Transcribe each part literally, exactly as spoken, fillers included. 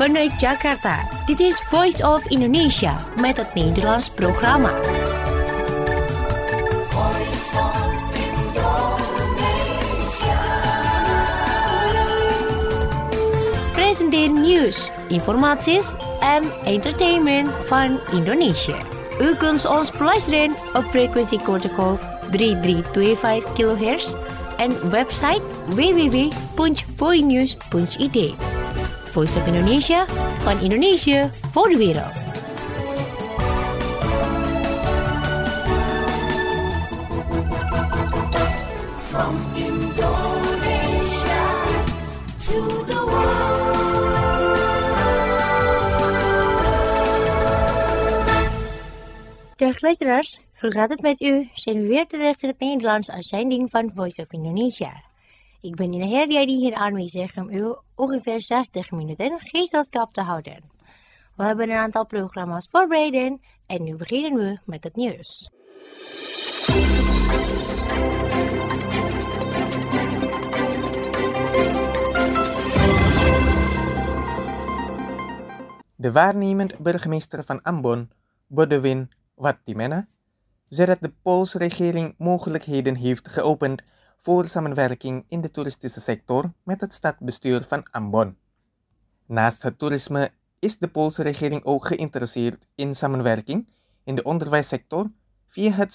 Vanuit Jakarta, dit is Voice of Indonesia met het Nederlands programma. Presenteer nieuws, informaties en entertainment van Indonesië. U kunt ons beluisteren op frequentiegolf drie drie twee vijf kilohertz en website w w w punt voinews punt i d. Voice of Indonesia, van Indonesië voor de wereld. From Indonesia to the world. Dag luisteraars, hoe gaat het met u? Zijn we weer terecht in het Nederlands uitzending van Voice of Indonesia. Ik ben Ina Herdia die hier aanwezig om u ongeveer zestig minuten gezelschap te houden. We hebben een aantal programma's voorbereid en nu beginnen we met het nieuws. De waarnemend burgemeester van Ambon, Bodewin Wattimena, zei dat de Poolse regering mogelijkheden heeft geopend voor samenwerking in de toeristische sector met het stadsbestuur van Ambon. Naast het toerisme is de Poolse regering ook geïnteresseerd in samenwerking in de onderwijssector via het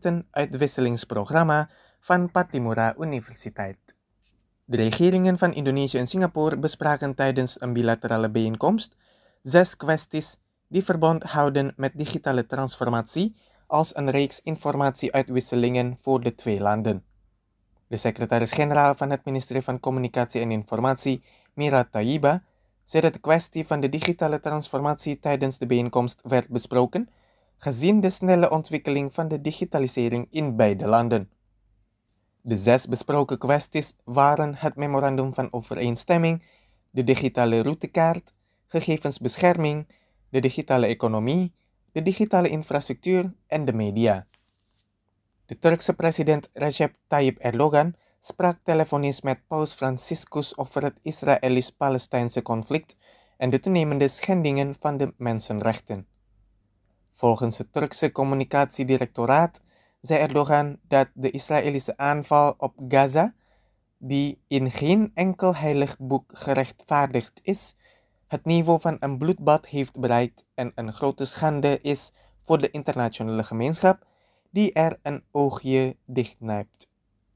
studentenuitwisselingsprogramma van Pattimura Universiteit. De regeringen van Indonesië en Singapore bespraken tijdens een bilaterale bijeenkomst zes kwesties die verband houden met digitale transformatie als een reeks informatieuitwisselingen voor de twee landen. De secretaris-generaal van het ministerie van Communicatie en Informatie, Mira Tayyiba, zei dat de kwestie van de digitale transformatie tijdens de bijeenkomst werd besproken, gezien de snelle ontwikkeling van de digitalisering in beide landen. De zes besproken kwesties waren het memorandum van overeenstemming, de digitale routekaart, gegevensbescherming, de digitale economie, de digitale infrastructuur en de media. De Turkse president Recep Tayyip Erdogan sprak telefonisch met paus Franciscus over het Israëlisch-Palestijnse conflict en de toenemende schendingen van de mensenrechten. Volgens het Turkse communicatiedirectoraat zei Erdogan dat de Israëlische aanval op Gaza, die in geen enkel heilig boek gerechtvaardigd is, het niveau van een bloedbad heeft bereikt en een grote schande is voor de internationale gemeenschap die er een oogje dichtknijpt.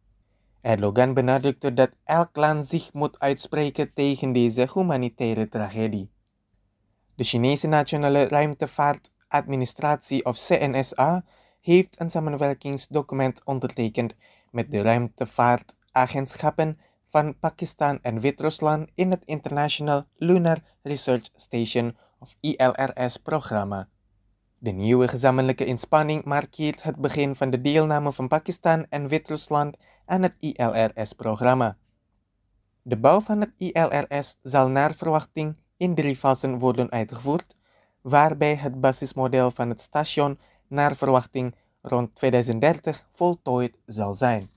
Erdogan benadrukte dat elk land zich moet uitspreken tegen deze humanitaire tragedie. De Chinese Nationale Ruimtevaartadministratie of C N S A heeft een samenwerkingsdocument ondertekend met de ruimtevaartagentschappen van Pakistan en Wit-Rusland in het International Lunar Research Station of I L R S-programma. De nieuwe gezamenlijke inspanning markeert het begin van de deelname van Pakistan en Wit-Rusland aan het I L R S-programma. De bouw van het I L R S zal naar verwachting in drie fasen worden uitgevoerd, waarbij het basismodel van het station naar verwachting rond tweeduizend dertig voltooid zal zijn.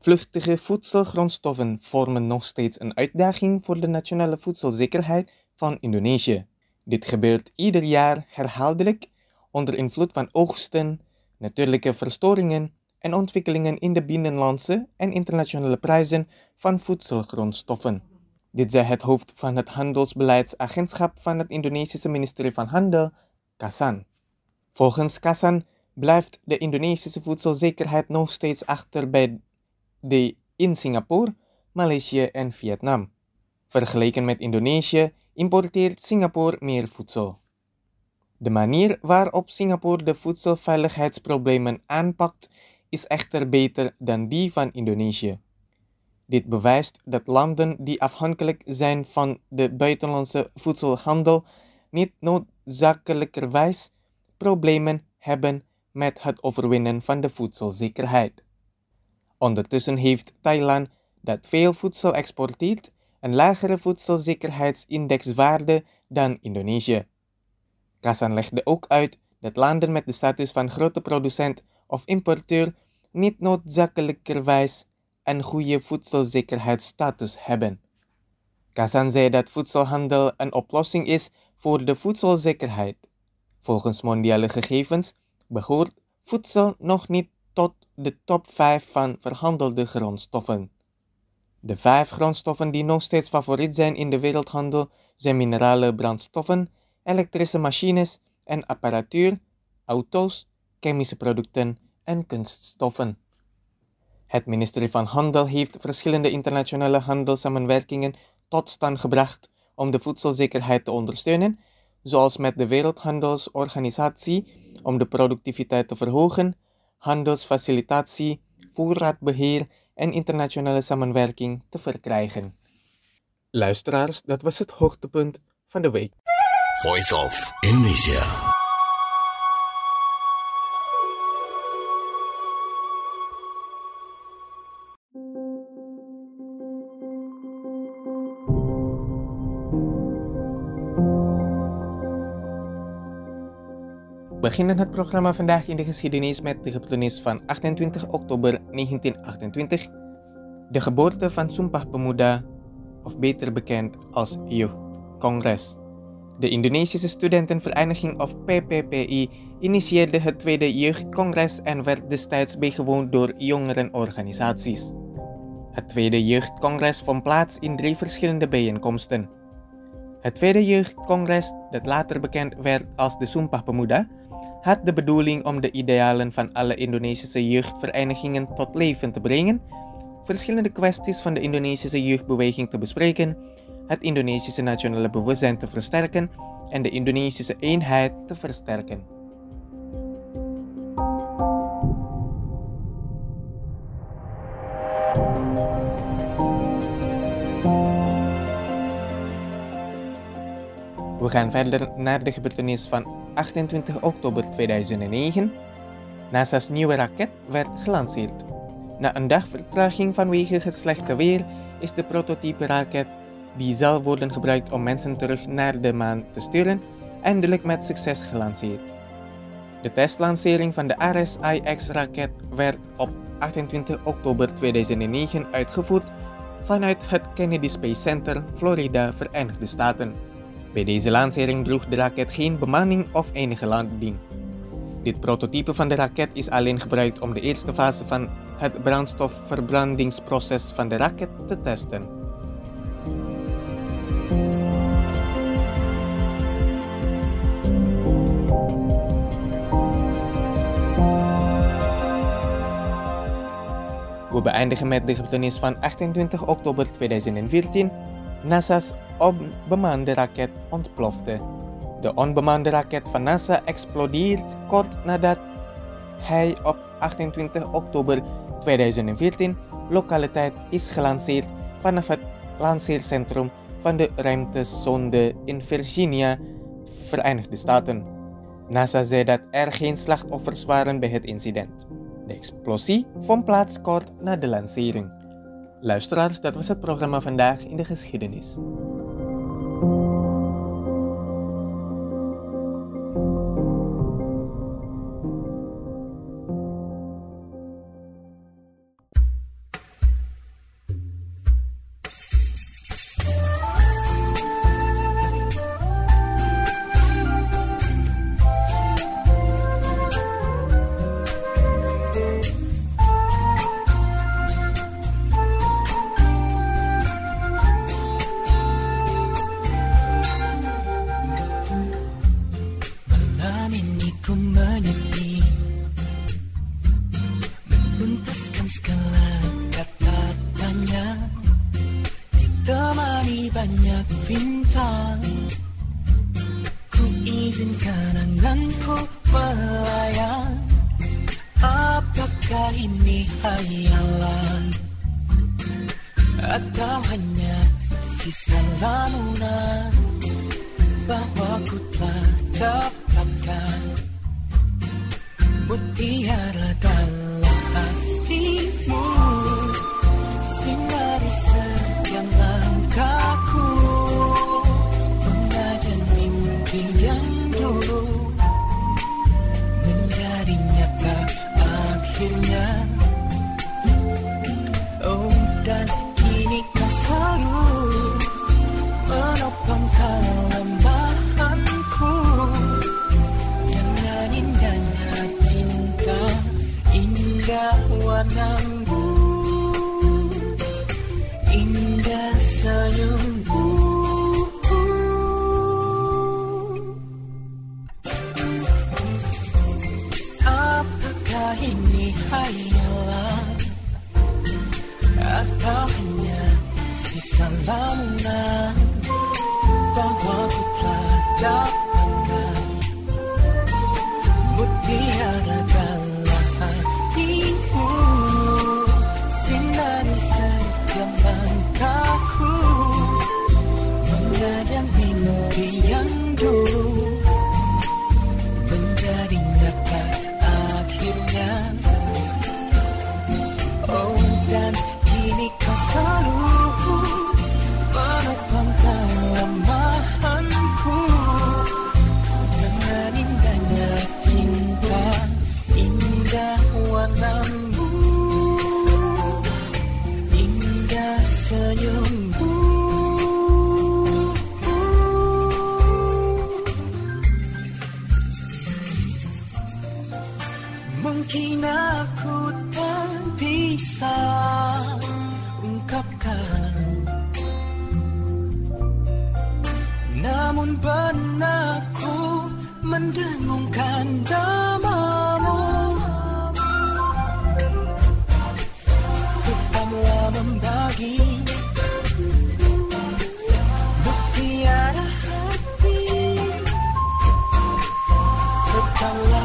Vluchtige voedselgrondstoffen vormen nog steeds een uitdaging voor de nationale voedselzekerheid van Indonesië. Dit gebeurt ieder jaar herhaaldelijk onder invloed van oogsten, natuurlijke verstoringen en ontwikkelingen in de binnenlandse en internationale prijzen van voedselgrondstoffen. Dit zei het hoofd van het handelsbeleidsagentschap van het Indonesische ministerie van Handel, Kassan. Volgens Kassan blijft de Indonesische voedselzekerheid nog steeds achter bij de in Singapore, Maleisië en Vietnam. Vergeleken met Indonesië importeert Singapore meer voedsel. De manier waarop Singapore de voedselveiligheidsproblemen aanpakt is echter beter dan die van Indonesië. Dit bewijst dat landen die afhankelijk zijn van de buitenlandse voedselhandel niet noodzakelijkerwijs problemen hebben met het overwinnen van de voedselzekerheid. Ondertussen heeft Thailand, dat veel voedsel exporteert, een lagere voedselzekerheidsindexwaarde dan Indonesië. Kassan legde ook uit dat landen met de status van grote producent of importeur niet noodzakelijkerwijs een goede voedselzekerheidsstatus hebben. Kassan zei dat voedselhandel een oplossing is voor de voedselzekerheid. Volgens mondiale gegevens behoort voedsel nog niet tot de top vijf van verhandelde grondstoffen. De vijf grondstoffen die nog steeds favoriet zijn in de wereldhandel zijn minerale brandstoffen, elektrische machines en apparatuur, auto's, chemische producten en kunststoffen. Het ministerie van Handel heeft verschillende internationale handelssamenwerkingen tot stand gebracht om de voedselzekerheid te ondersteunen, zoals met de Wereldhandelsorganisatie om de productiviteit te verhogen, handelsfacilitatie, voorraadbeheer en internationale samenwerking te verkrijgen. Luisteraars, dat was het hoogtepunt van de week. Voice of Indonesia. We beginnen het programma vandaag in de geschiedenis met de gebeurtenis van achtentwintig oktober negentien achtentwintig, de geboorte van Sumpah Pemuda, of beter bekend als Jeugdcongres. De Indonesische Studentenvereniging of P P P I initieerde het Tweede Jeugdcongres en werd destijds bijgewoond door jongerenorganisaties. Het Tweede Jeugdcongres vond plaats in drie verschillende bijeenkomsten. Het Tweede Jeugdcongres, dat later bekend werd als de Sumpah Pemuda, had de bedoeling om de idealen van alle Indonesische jeugdverenigingen tot leven te brengen, verschillende kwesties van de Indonesische jeugdbeweging te bespreken, het Indonesische nationale bewustzijn te versterken en de Indonesische eenheid te versterken. We gaan verder naar de gebeurtenis van achtentwintig oktober tweeduizend negen. NASA's nieuwe raket werd gelanceerd. Na een dag vertraging vanwege het slechte weer is de prototype raket, die zal worden gebruikt om mensen terug naar de maan te sturen, eindelijk met succes gelanceerd. De testlancering van de R S I X-raket werd op achtentwintig oktober tweeduizend negen uitgevoerd vanuit het Kennedy Space Center, Florida, Verenigde Staten. Bij deze lancering droeg de raket geen bemanning of enige landing. Dit prototype van de raket is alleen gebruikt om de eerste fase van het brandstofverbrandingsproces van de raket te testen. We beëindigen met de gebeurtenis van achtentwintig oktober tweeduizend veertien. NASA's onbemande raket ontplofte. De onbemande raket van NASA explodeert kort nadat hij op achtentwintig oktober tweeduizend veertien lokaliteit is gelanceerd vanaf het lanceercentrum van de ruimtesonde in Virginia, Verenigde Staten. NASA zei dat er geen slachtoffers waren bij het incident. De explosie vond plaats kort na de lancering. Luisteraars, dat was het programma vandaag in de geschiedenis. bintang, ku izinkan anganku melayang. Apakah ini hayalan atau hanya sisa lamunan bahwa ku telah dapatkan mutiara dalam hatimu, sinari setiap langkahku, mengajak mimpi yang dulu menjadi nyata akhirnya. Oh, dan kini kau selalu menopang kelemahanku dengan indahnya cinta, indah warnamu, indah senyummu. Apakah ini hayalan atau hanya sisa lamunan bahwa ku telah dapatkan mutiara dalam hatimu, sinari setiap langkahku, mengajak mimpi yang dulu menjadi nyata akhirnya. Oh, dan kini kau selalu menopang kelemahanku dengan indahnya cinta, indah warnamu, indah senyummu. Mungkin aku tak bisa ungkapkan, namun benakku mendengungkan namamu. Tetaplah membagi mutiara hati, tetaplah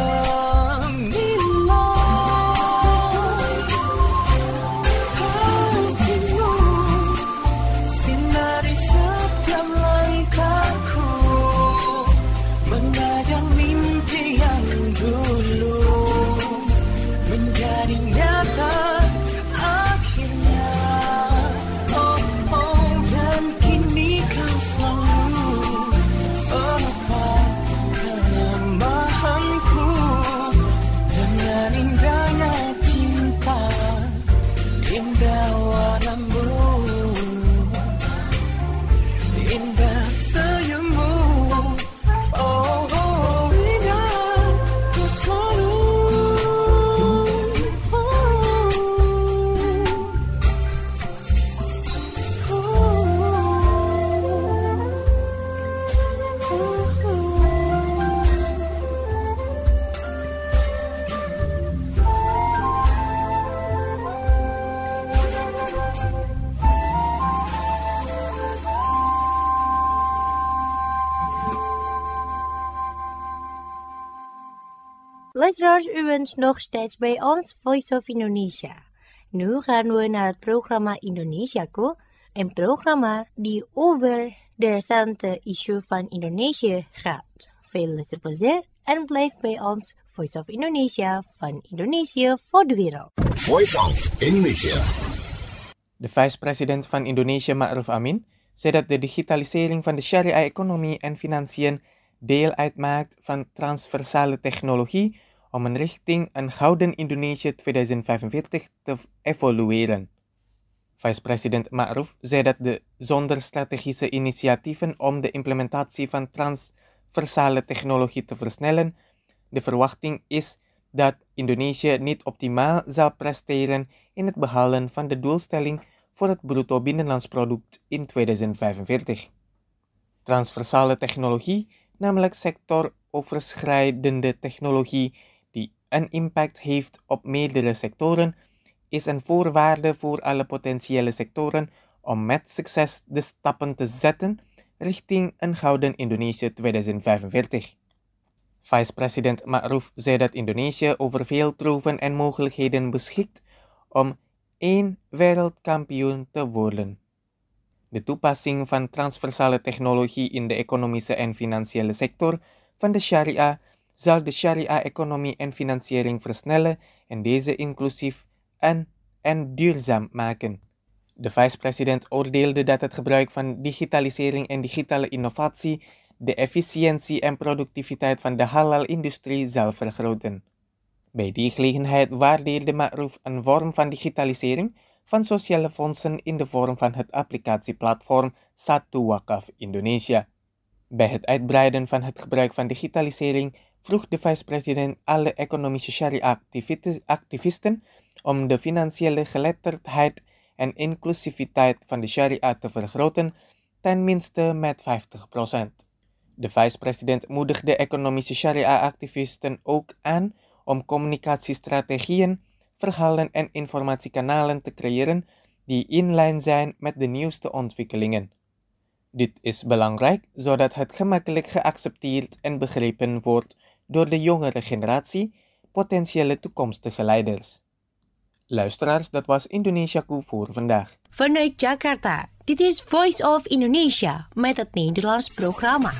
Luisteraars, u bent nog steeds bij ons Voice of Indonesia. Nu gaan we naar het programma Indonesiaku, een programma die over de recente issue van Indonesië gaat. Veel luisterplezier en blijf bij ons Voice of Indonesia van Indonesië voor de wereld. Voice of Indonesia. De vice-president van Indonesië, Ma'ruf Amin, zei dat de digitalisering van de sharia-economie en financiën deel uitmaakt van transversale technologie om een richting een gouden Indonesië tweeduizend vijfenveertig te evolueren. Vice-president Ma'ruf zei dat de zonder strategische initiatieven om de implementatie van transversale technologie te versnellen, de verwachting is dat Indonesië niet optimaal zal presteren in het behalen van de doelstelling voor het bruto binnenlands product in tweeduizend vijfenveertig. Transversale technologie, namelijk sectoroverschrijdende technologie die een impact heeft op meerdere sectoren, is een voorwaarde voor alle potentiële sectoren om met succes de stappen te zetten richting een gouden Indonesië tweeduizend vijfenveertig. Vice-president Ma'ruf zei dat Indonesië over veel troeven en mogelijkheden beschikt om één wereldkampioen te worden. De toepassing van transversale technologie in de economische en financiële sector van de sharia zal de sharia-economie en financiering versnellen en deze inclusief en, en duurzaam maken. De vice-president oordeelde dat het gebruik van digitalisering en digitale innovatie de efficiëntie en productiviteit van de halal-industrie zal vergroten. Bij die gelegenheid waardeerde Ma'ruf een vorm van digitalisering van sociale fondsen in de vorm van het applicatieplatform Satu Wakaf Indonesia. Bij het uitbreiden van het gebruik van digitalisering vroeg de vice-president alle economische sharia-activisten om de financiële geletterdheid en inclusiviteit van de sharia te vergroten, ten minste met vijftig procent. De vice-president moedigde economische sharia-activisten ook aan om communicatiestrategieën, verhalen en informatiekanalen te creëren die in lijn zijn met de nieuwste ontwikkelingen. Dit is belangrijk zodat het gemakkelijk geaccepteerd en begrepen wordt door de jongere generatie, potentiële toekomstige leiders. Luisteraars, dat was Indonesiaku voor vandaag. Vanuit Jakarta, dit is Voice of Indonesia met het Nederlands programma.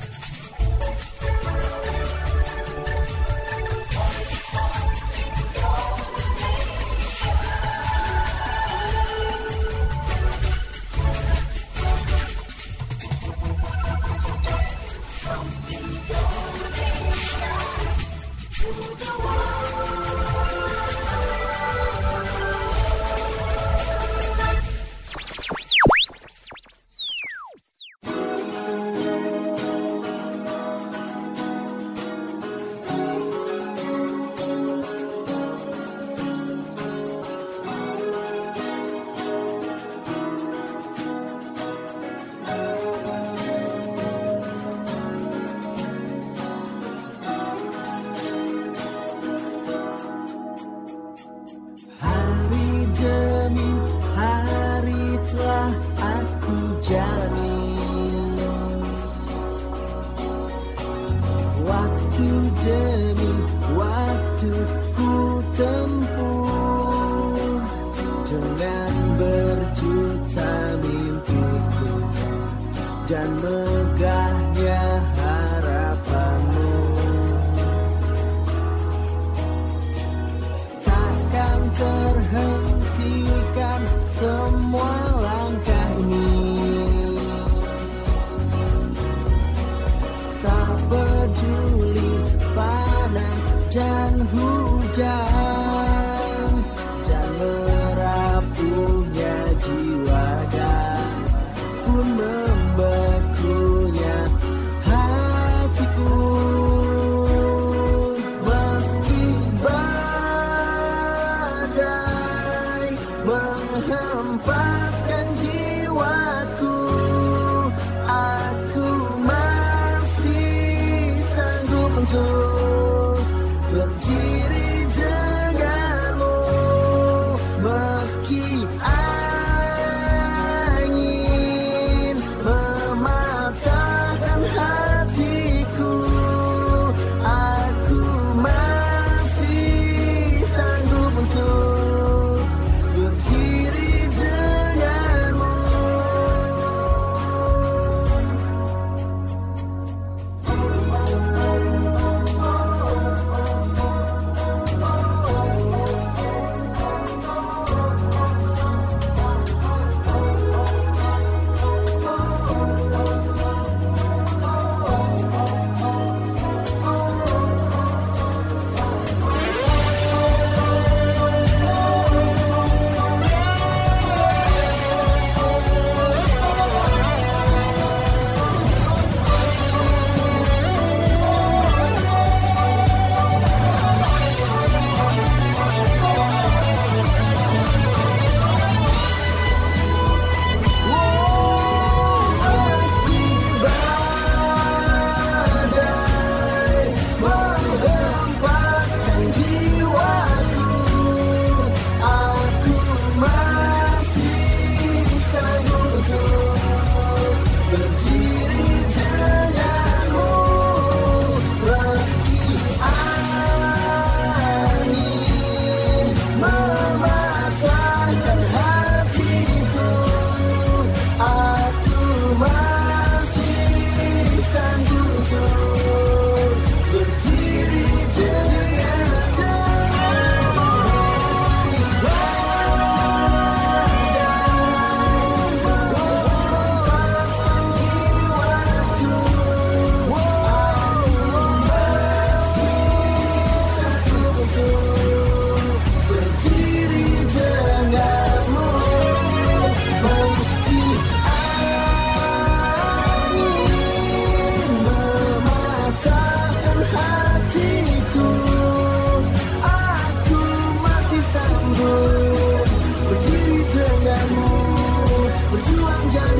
sepanjang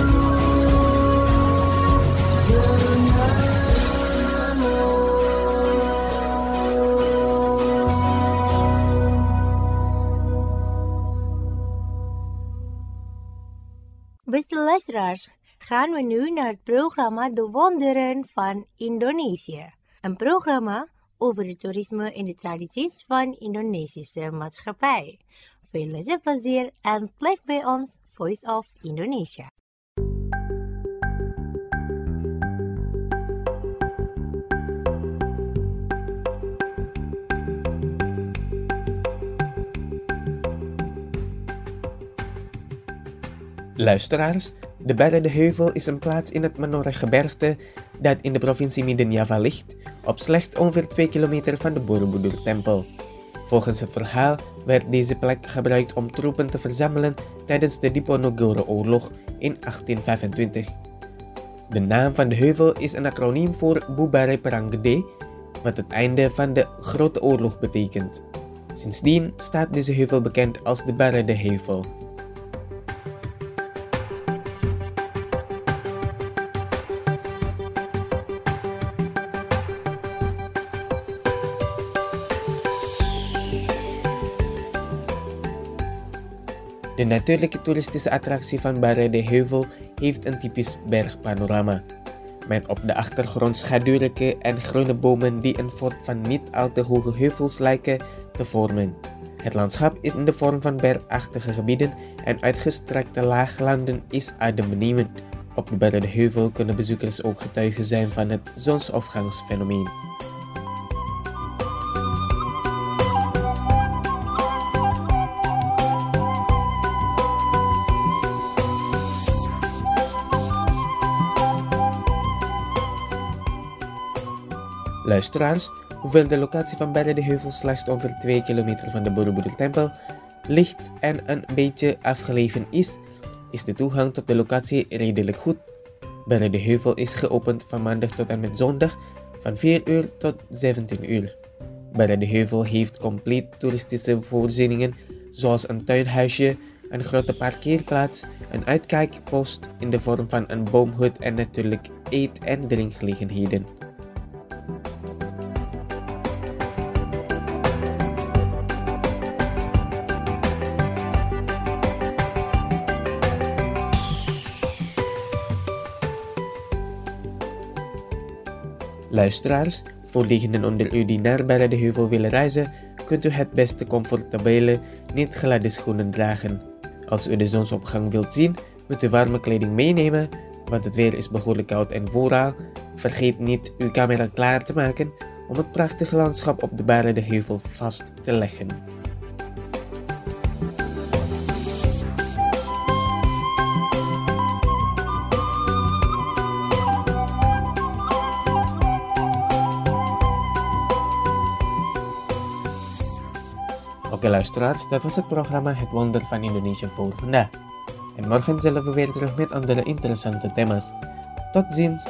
hidup denganmu. Beste luisteraars, gaan we nu naar het programma De Wonderen van Indonesië. Een programma over het toerisme en de tradities van Indonesische maatschappij. Veel luisterplezier en blijf bij ons Voice of Indonesia. Luisteraars, de Barra de Heuvel is een plaats in het Menoreh-gebergte dat in de provincie Midden-Java ligt, op slechts ongeveer twee kilometer van de Borobudur-tempel. Volgens het verhaal werd deze plek gebruikt om troepen te verzamelen tijdens de Diponegoro-oorlog in achttien vijfentwintig. De naam van de heuvel is een acroniem voor Bubaré Perang Gede, wat het einde van de Grote Oorlog betekent. Sindsdien staat deze heuvel bekend als de Barra de Heuvel. De natuurlijke toeristische attractie van Barra de Heuvel heeft een typisch bergpanorama, met op de achtergrond schaduwrijke en groene bomen die een fort van niet al te hoge heuvels lijken te vormen. Het landschap is in de vorm van bergachtige gebieden en uitgestrekte laaglanden is adembenemend. Op de Barra de Heuvel kunnen bezoekers ook getuigen zijn van het zonsopgangsfenomeen. Luisteraars, hoewel de locatie van Barra de Heuvel slechts ongeveer twee kilometer van de Borobudur-tempel ligt en een beetje afgelegen is, is de toegang tot de locatie redelijk goed. Barra de Heuvel is geopend van maandag tot en met zondag van vier uur tot zeventien uur. Barra de Heuvel heeft compleet toeristische voorzieningen zoals een tuinhuisje, een grote parkeerplaats, een uitkijkpost in de vorm van een boomhut en natuurlijk eet- en drinkgelegenheden. Luisteraars, voor diegenen onder u die naar Barra de Heuvel willen reizen, kunt u het beste comfortabele, niet gladde schoenen dragen. Als u de zonsopgang wilt zien, moet u warme kleding meenemen, want het weer is behoorlijk koud en vooral, vergeet niet uw camera klaar te maken om het prachtige landschap op de Barra de Heuvel vast te leggen. Oké luisteraars, dat was het programma Het Wonder van Indonesië voor vandaag. En morgen zullen we weer terug met andere interessante thema's. Tot ziens!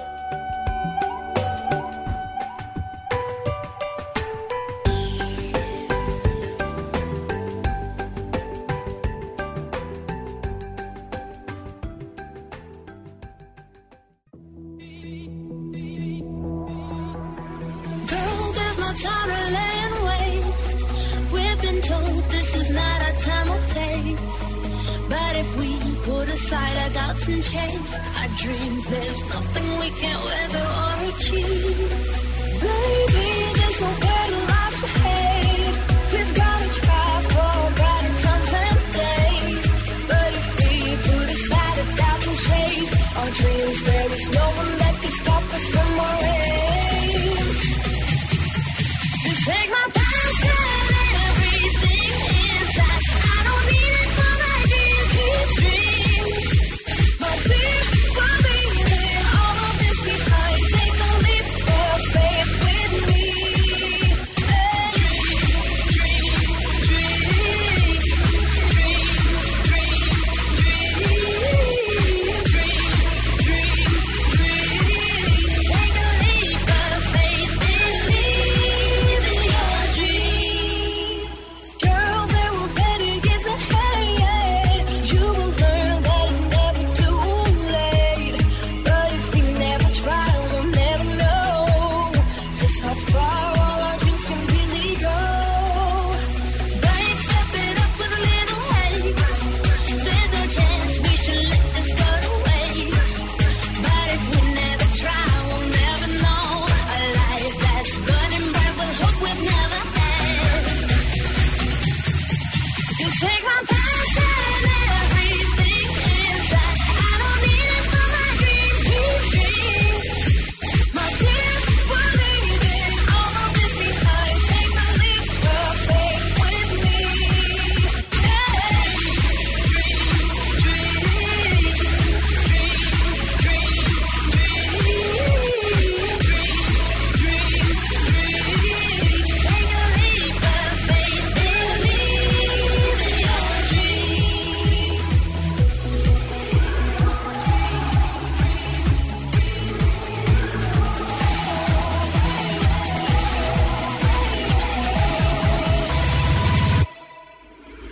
Girl, there's no time to lay and waste. We've been told this is not our time or place. But if we put aside our doubts and chase our dreams, there's nothing we can't weather or achieve. Baby, there's no better life ahead. We've gotta try for brighter times and days. But if we put aside our doubts and chase our dreams, there is no one that can stop us from our aims. Just take my past and everything inside. I don't need it for my dreams, these dreams. My deep believe in all of this behind. Take a leap of faith with me. Hey. Dream, dream, dream, dream, dream, dream, dream, dream, dream.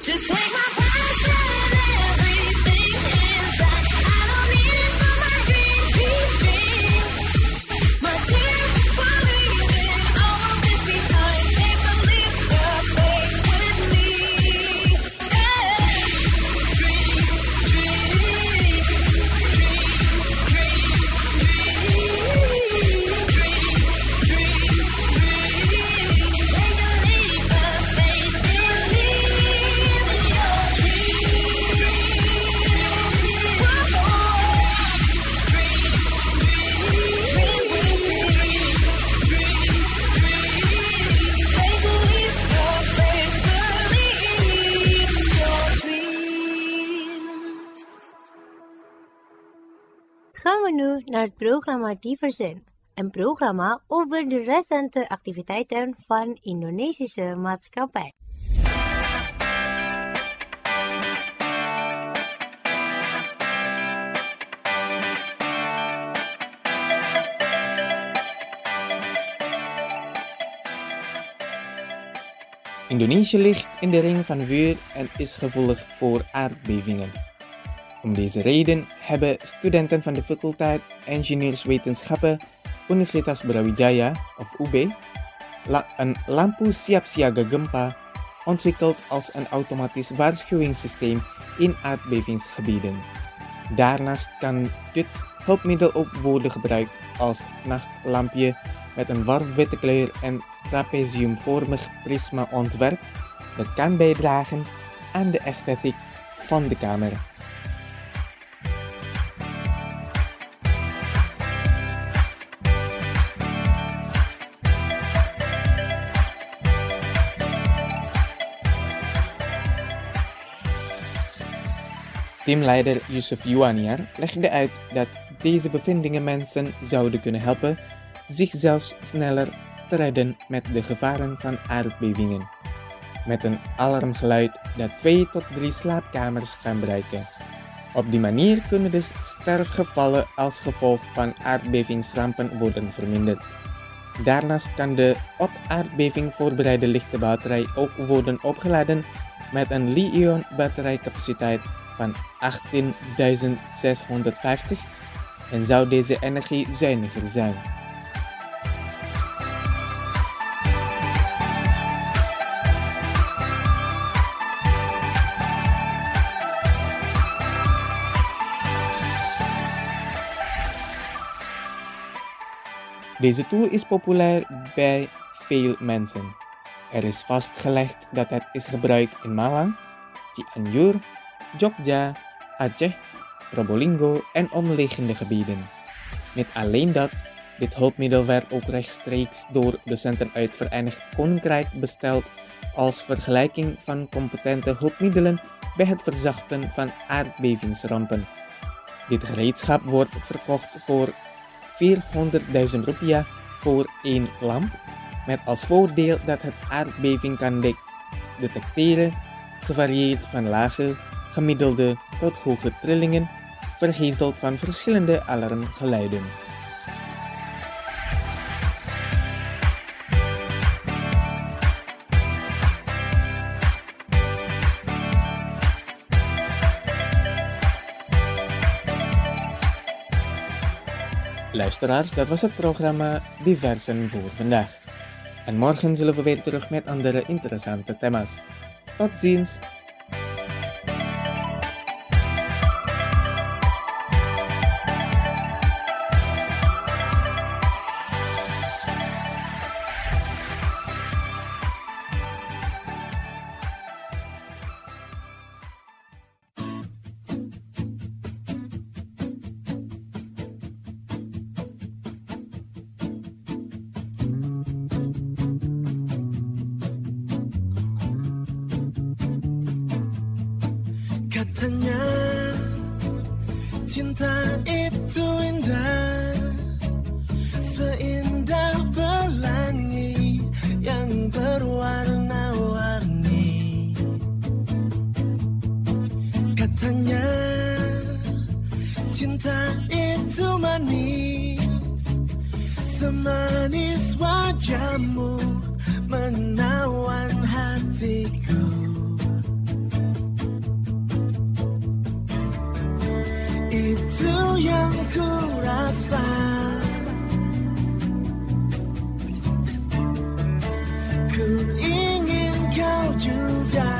Just take my passion and everything inside. I don't need it for my dreams, dreams, dreams. My dear, we're leaving all of this behind. Take a leap of faith with me. Yeah. Dream, dream, dream, dream, dream, dream, dream, dream. Take a leap of faith, believe in your Gaan we nu naar het programma Diversen, een programma over de recente activiteiten van Indonesische maatschappij. Indonesië ligt in de ring van vuur en is gevoelig voor aardbevingen. Om deze reden hebben studenten van de faculteit Ingenieurswetenschappen Universitas Brawijaya of U B la- een lampu siap siaga gempa ontwikkeld als een automatisch waarschuwingssysteem in aardbevingsgebieden. Daarnaast kan dit hulpmiddel ook worden gebruikt als nachtlampje met een warmwitte kleur en trapeziumvormig prisma-ontwerp dat kan bijdragen aan de esthetiek van de kamer. Teamleider Yusuf Yuaniar legde uit dat deze bevindingen mensen zouden kunnen helpen zichzelf sneller te redden met de gevaren van aardbevingen. Met een alarmgeluid dat twee tot drie slaapkamers gaan bereiken. Op die manier kunnen dus sterfgevallen als gevolg van aardbevingsrampen worden verminderd. Daarnaast kan de op aardbeving voorbereide lichte batterij ook worden opgeladen met een Li-ion batterijcapaciteit van achttienduizend zeshonderdvijftig en zou deze energiezuiniger zijn. Deze tool is populair bij veel mensen. Er is vastgelegd dat het is gebruikt in Malang, Cianjur, Jogja, Aceh, Probolinggo en omliggende gebieden. Niet alleen dat, dit hulpmiddel werd ook rechtstreeks door docenten uit Verenigd Koninkrijk besteld als vergelijking van competente hulpmiddelen bij het verzachten van aardbevingsrampen. Dit gereedschap wordt verkocht voor vierhonderdduizend rupiah voor één lamp, met als voordeel dat het aardbeving kan de- detecteren, gevarieerd van lage, gemiddelde tot hoge trillingen, vergezeld van verschillende alarmgeluiden. Luisteraars, dat was het programma Diversen voor vandaag. En morgen zullen we weer terug met andere interessante thema's. Tot ziens! Katanya cinta itu indah, seindah pelangi yang berwarna-warni. Katanya cinta itu manis, semanis wajahmu menawan hatiku. rasa, ku ingin kau juga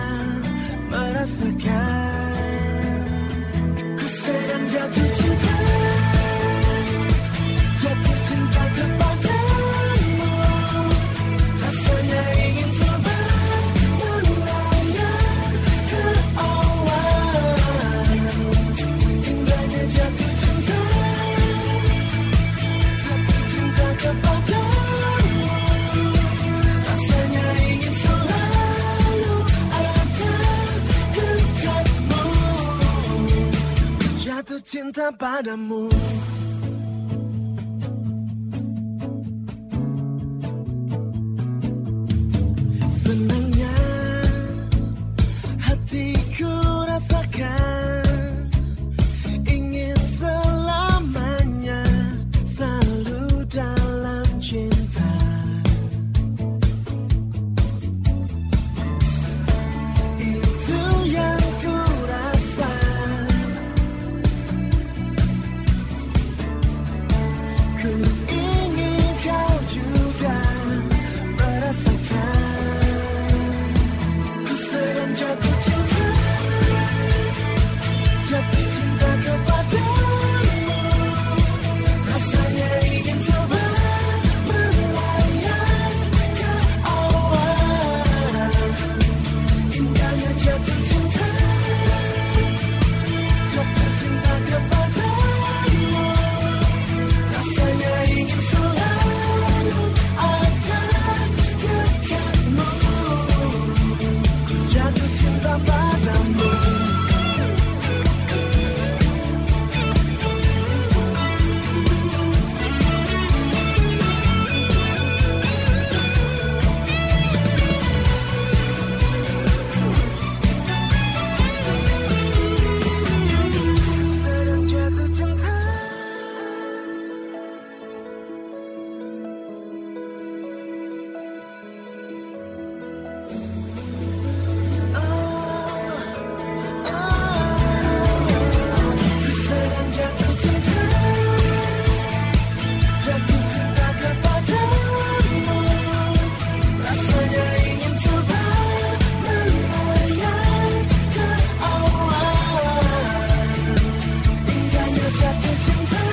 merasakan. Ku sedang jatuh cinta, jatuh cinta kepadamu. Rasanya ingin coba melayang ke awan. Indahnya jatuh cinta, jatuh cinta kepadamu. Rasanya ingin selalu ada dekatmu. Jatuh cinta padamu. Senangnya hatiku rasakan, ingin selamanya selalu dalam cinta. Itu yang ku rasa, ku ingin kau juga merasakan. Ku sedang jatuh cinta, jatuh cinta kepadamu. Rasanya ingin coba melayang ke awan. Indahnya jatuh cinta, jatuh cinta kepadamu. Rasanya ingin selalu ada dekatmu. Ku jatuh cinta padamu. Sedang jatuh cinta. Ku sedang jatuh cinta, jatuh cinta kepadamu. Rasanya ingin coba melayang ke awan. Indahnya jatuh cinta,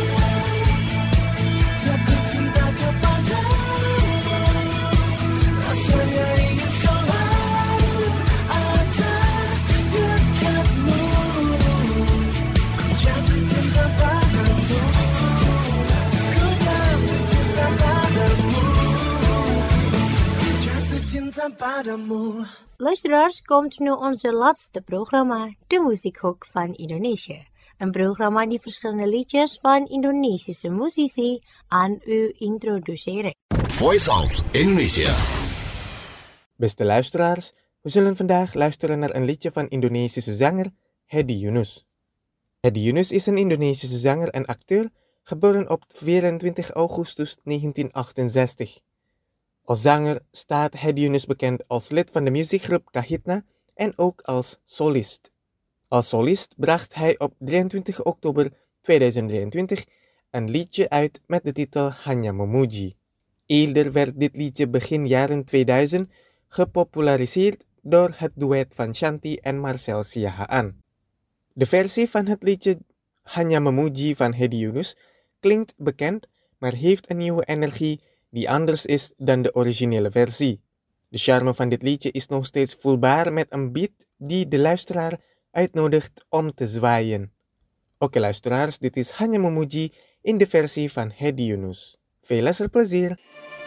jatuh cinta kepadamu. Rasanya ingin selalu ada dekatmu. Ku jatuh cinta padamu, ku jatuh cinta padamu, ku jatuh cinta padamu. Luisteraars, komt nu onze laatste programma, de Muziekhoek van Indonesië. Een programma die verschillende liedjes van Indonesische muzici aan u introduceren. Voice of Indonesia. Beste luisteraars, we zullen vandaag luisteren naar een liedje van Indonesische zanger Hedi Yunus. Hedi Yunus is een Indonesische zanger en acteur, geboren op vierentwintig augustus negentien achtenzestig. Als zanger staat Hedi Yunus bekend als lid van de muziekgroep Kahitna en ook als solist. Als solist bracht hij op drieëntwintig oktober tweeduizend drieëntwintig een liedje uit met de titel Hanya Memuji. Eerder werd dit liedje begin jaren tweeduizend gepopulariseerd door het duet van Shanti en Marcel Siahaan. De versie van het liedje Hanya Memuji van Hedi Yunus klinkt bekend, maar heeft een nieuwe energie die anders is dan de originele versie. De charme van dit liedje is nog steeds voelbaar met een beat die de luisteraar uitnodigt om te zwaaien. Oké luisteraars, dit is Hanya Memuji in de versie van Hedi Yunus. Veel luisterplezier!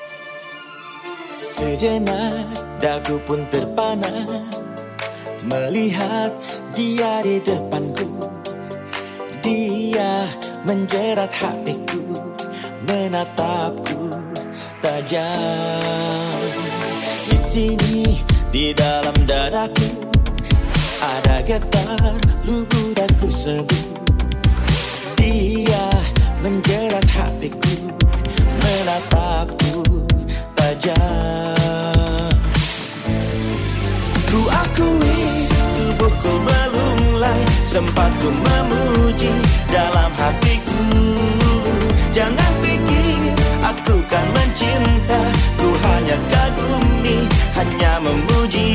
Sejenak dagu pun terpana melihat dia di depanku. Dia menjerat hatiku, menatapku tajam. Di sini di dalam dadaku ada getar lugu daku sebut. Dia menjerat hatiku, menatapku tajam. Ku akui tubuhku melulai, sempat ku memuji dalam hatiku. Jangan pikir aku kan mencinta, ku hanya kagumi, hanya memuji.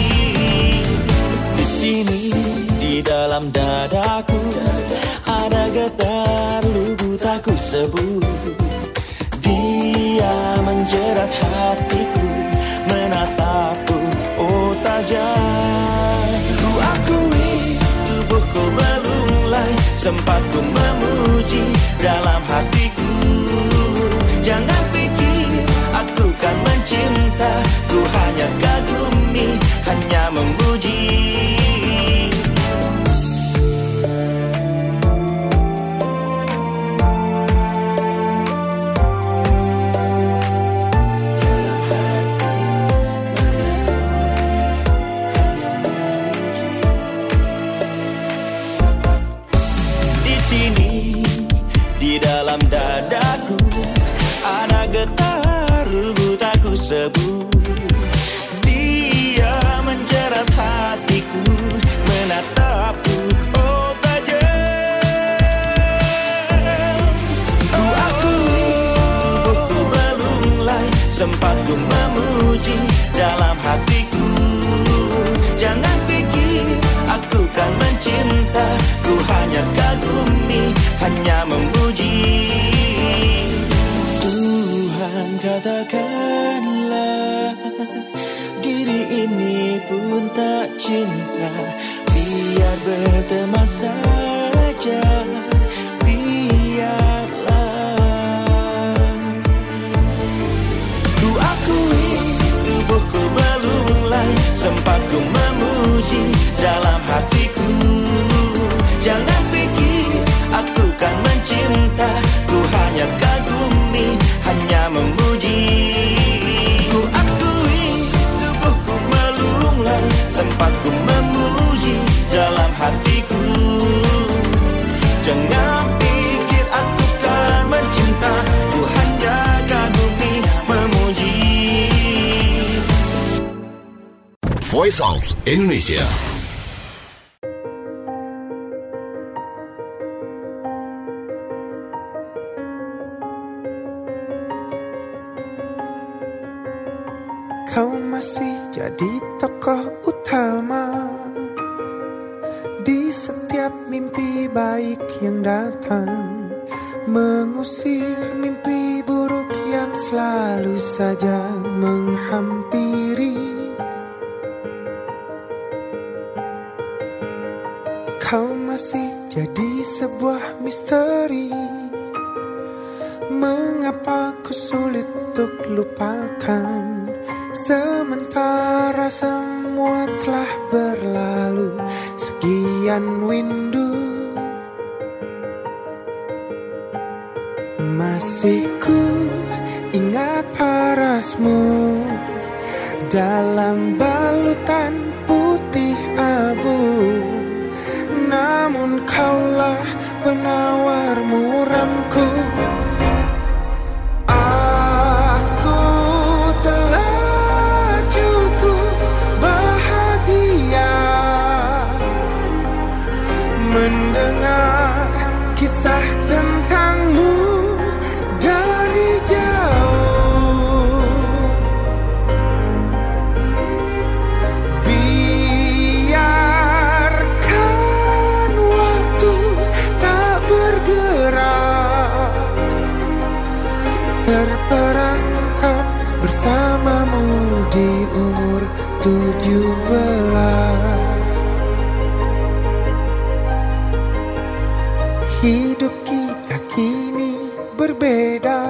Di sini, di dalam dadaku, ada getar lugu tak ku sebut. Dia menjerat hatiku, menatapku, oh tajam. Ku akui tubuhku melulai, sempat ku memuji dalam hatiku. Jangan pikir aku kan mencinta, ku hanya kagumi, hanya memuji. Sebut. Dia menjerat hatiku, menatapku, oh tajam. Ku akui tubuhku melulai, sempat ku memuji dalam hatiku. Jangan pikir aku kan mencinta, ku hanya kagumi, hanya memuji. Tuhan katakanlah, diri ini pun tak cinta, biar berteman saja, biarlah. Ku akui tubuhku melulai, sempat ku memuji dalam hatiku. Jangan pikir aku kan mencinta, ku hanya kagumi, hanya memuji. Ku akui tubuhku melulai, sempat ku memuji dalam hatiku. Jangan pikir aku kan mencinta, ku hanya kagumi, memuji. Voice of Indonesia. Kau masih jadi tokoh utama di setiap mimpi baik yang datang, mengusir mimpi buruk yang selalu saja menghampiri. Kau masih jadi sebuah misteri, mengapa ku sulit untuk lupakan, sementara semua telah berlalu sekian windu. Masih ku ingat parasmu dalam balutan putih abu, namun kaulah penawar muramku. Mendengar kisah tentangmu dari jauh, biarkan waktu tak bergerak, terperangkap bersamamu di umur tujuh belas. Hidup kita kini berbeda,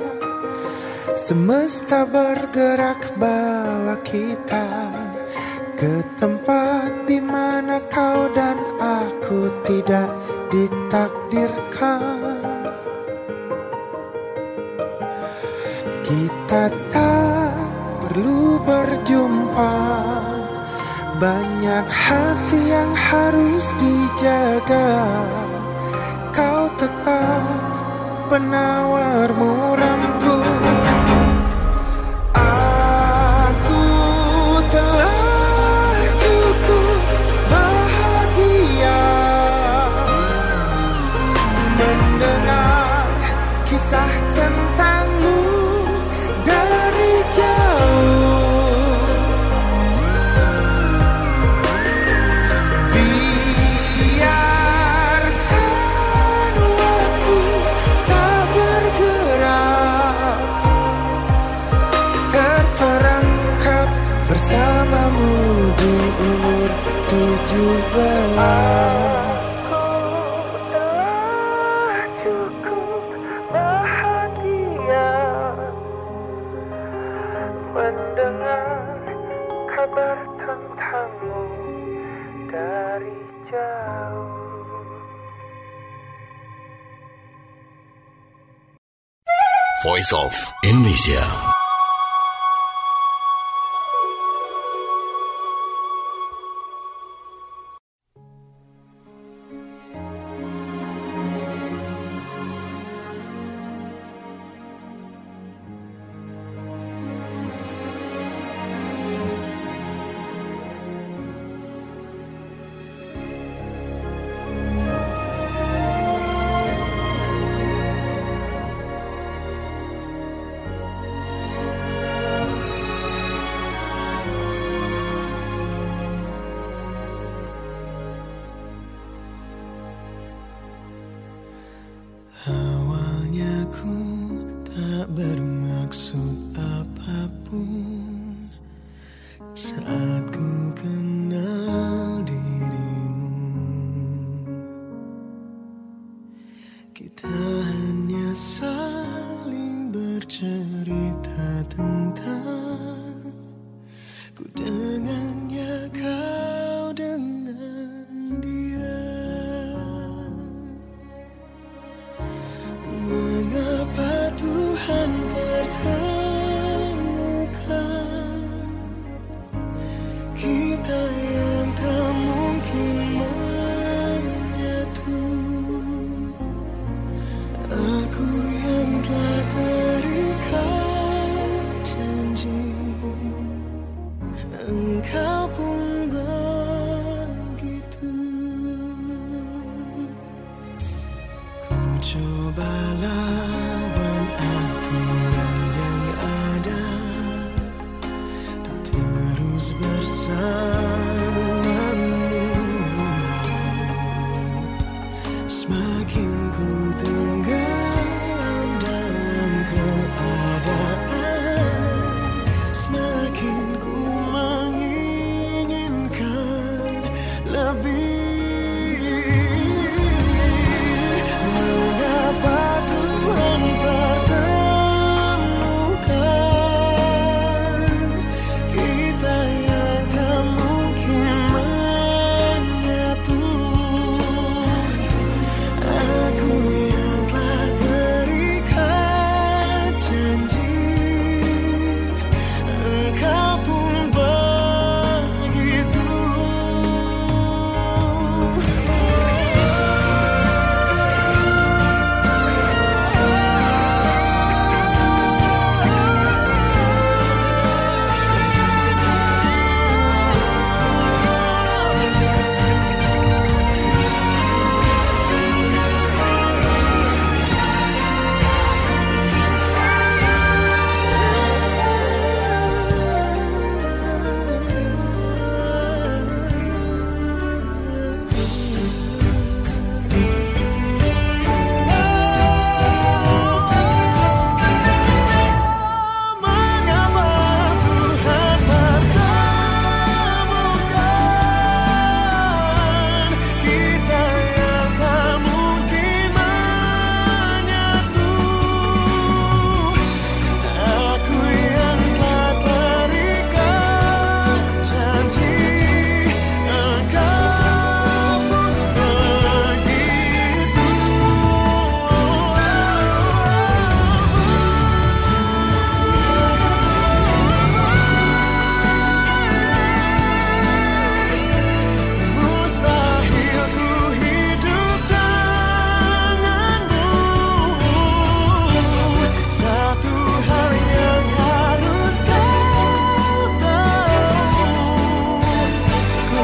semesta bergerak bawa kita ke tempat di mana kau dan aku tidak ditakdirkan. Kita tak perlu berjumpa, banyak hati yang harus dijaga. Kau tetap penawar muramku. Aku telah cukup bahagia mendengar kisah tujuh belas. Mendengar kabar tentangmu dari jauh. Voice of Indonesia. Awalnya ku tak bermaksud apapun saat ku kenal dirimu. Kita hanya saling bercerita tentang ku dengannya, kau dengan dia. Mengapa Tuhan pertemukan kita yang tak mungkin menyatu? Aku yang telah terikat janji, engkau pun begitu. Ku coba lawan aturan yang ada untuk terus bersamamu. Semakin ku tenggelam dalam keadaan, semakin ku menginginkan lebih. Mengapa Tuhan pertemukan kita yang tak mungkin menyatu? Aku yang telah terikat janji, engkau pun begitu. Mengapa Tuhan pertemukan kita yang tak mungkin menyatu? Aku yang telah terikat janji, engkau pun begitu. Mustahil ku hidup denganmu. Satu hal yang harus kau tahu, ku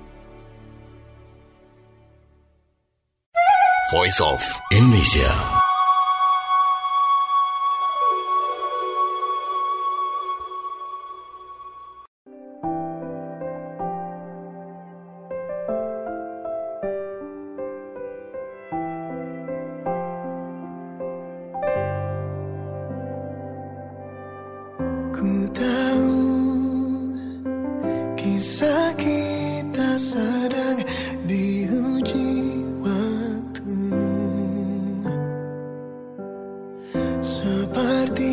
Voice of Indonesia. Ku tahu kisah kita sedang diuji waktu, seperti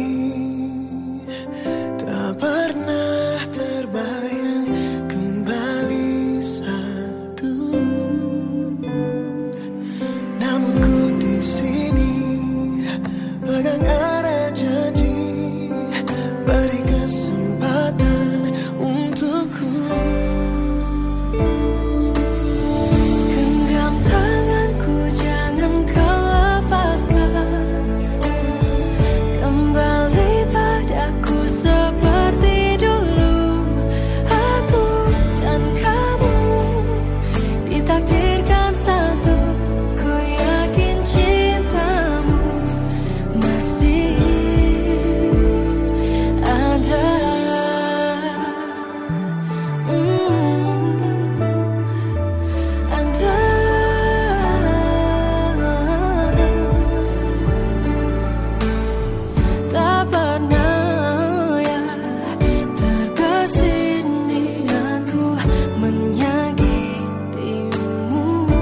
tak pernah terbayang kembali satu. Namun ku di sini pegang erat janji, beri kesempatan untukku. Genggam tanganku, jangan kau lepaskan. Kembali padaku seperti dulu. Aku dan kamu ditakdirkan satu. Ku yakin cintamu masih ada. Tak pernah ya terkasih niatku menyakitimu.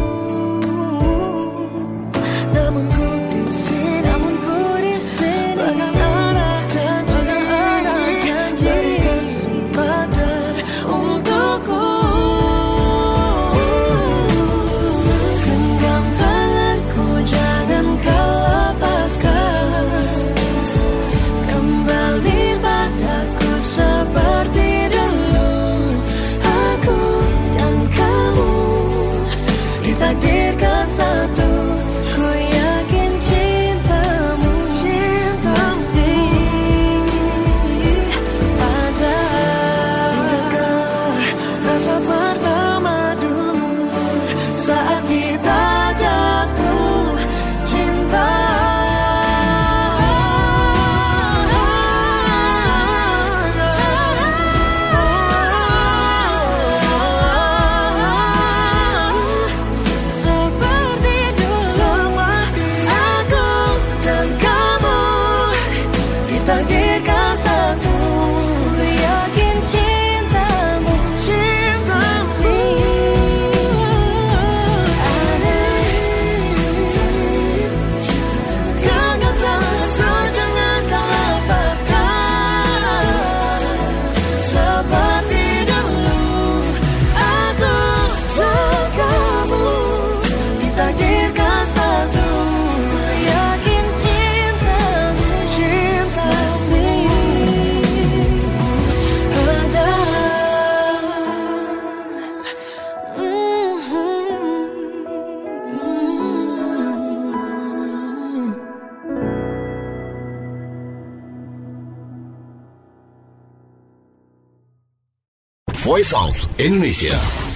Namun ku di sini, Namun ku di sini pegang erat janji, beri kesempatan untukku. genggam tanganku, jangan kau lepaskan. Kembali padaku seperti dulu. Aku dan kamu ditakdirkan satu. Ku yakin cintamu masih ada. Ingatkah rasa pertama dulu saat kita jatuh cinta? Seperti dulu. Aku dan kamu ditakdirkan satu. Ku yakin cintamu Cintamu ada. genggam tanganku, jangan kau lepaskan. Seperti dulu, aku dan kamu ditakdirkan satu. Yakin cintamu Cintamu ada. Voice of Indonesia.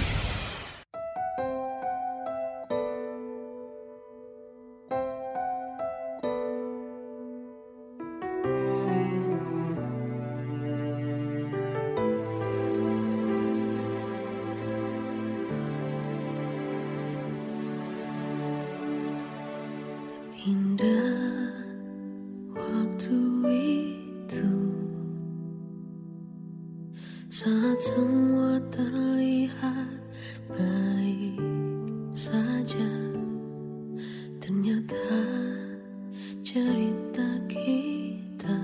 Indah waktu itu saat semua terlihat baik saja. Ternyata cerita kita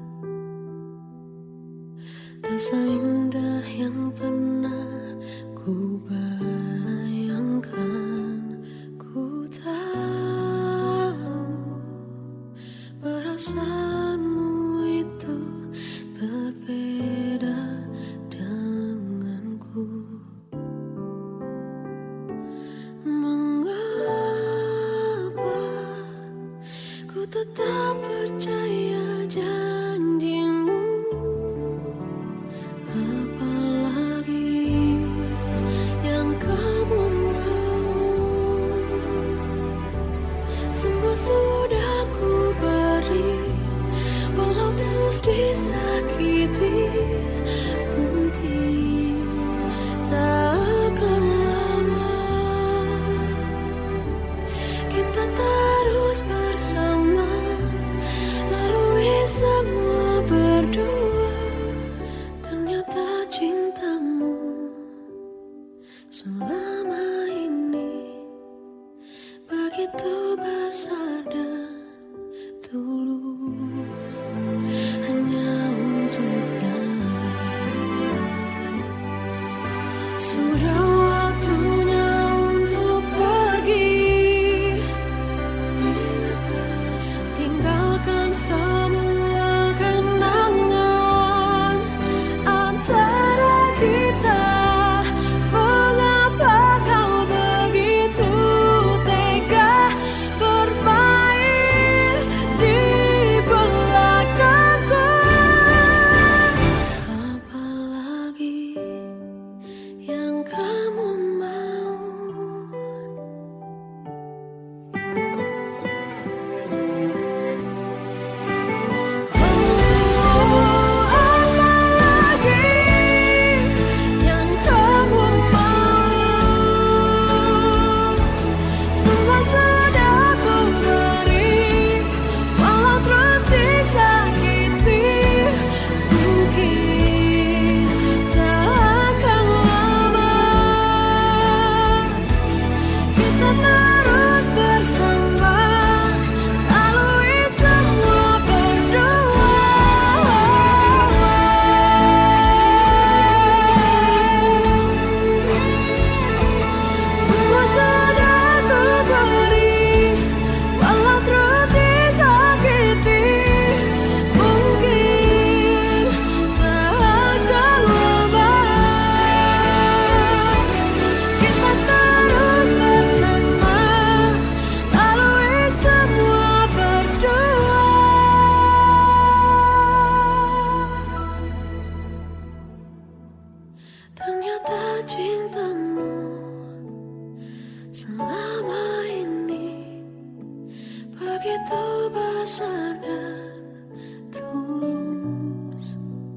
tak seindah yang pernah ku bayangkan. Ku tahu perasaanmu itu berbeda denganku. Mengapa ku tetap percaya janjimu? Apalagi yang kamu mau. Semua sudah ku beri, walau terus disakiti. Mungkin tak akan lama kita terus bersama, lalui semua berdua. begitu besar dan tulus.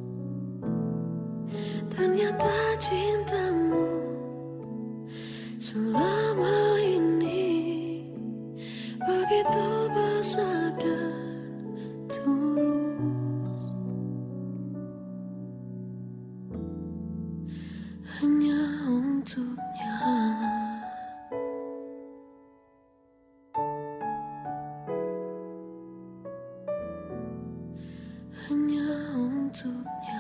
Ternyata cintamu selama ini begitu besar dan tulus. Hanya untuknya. Hanya untuknya.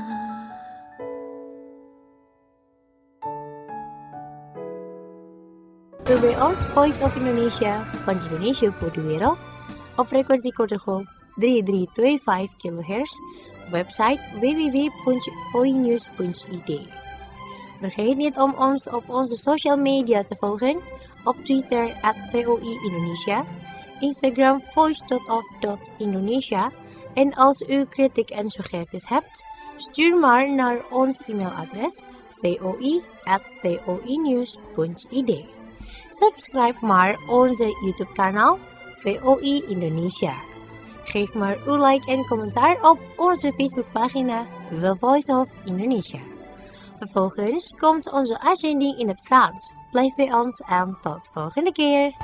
R B O's Voice of Indonesia van Indonesia voor de wereld op frequentie kortegolf drie drie twee vijf kilohertz, website w w w punt voinews punt i d. Vergeet niet om ons op onze social media te volgen, op Twitter at V O I Indonesia, Instagram voice dot of dot indonesia en als u kritiek en suggesties hebt, stuur maar naar ons e-mailadres voi at voinews punt i d. Subscribe maar onze YouTube kanaal V O I Indonesia. Geef maar uw like en commentaar op onze Facebookpagina The Voice of Indonesia. Vervolgens komt onze uitzending in het Frans. Blijf bij ons en tot volgende keer.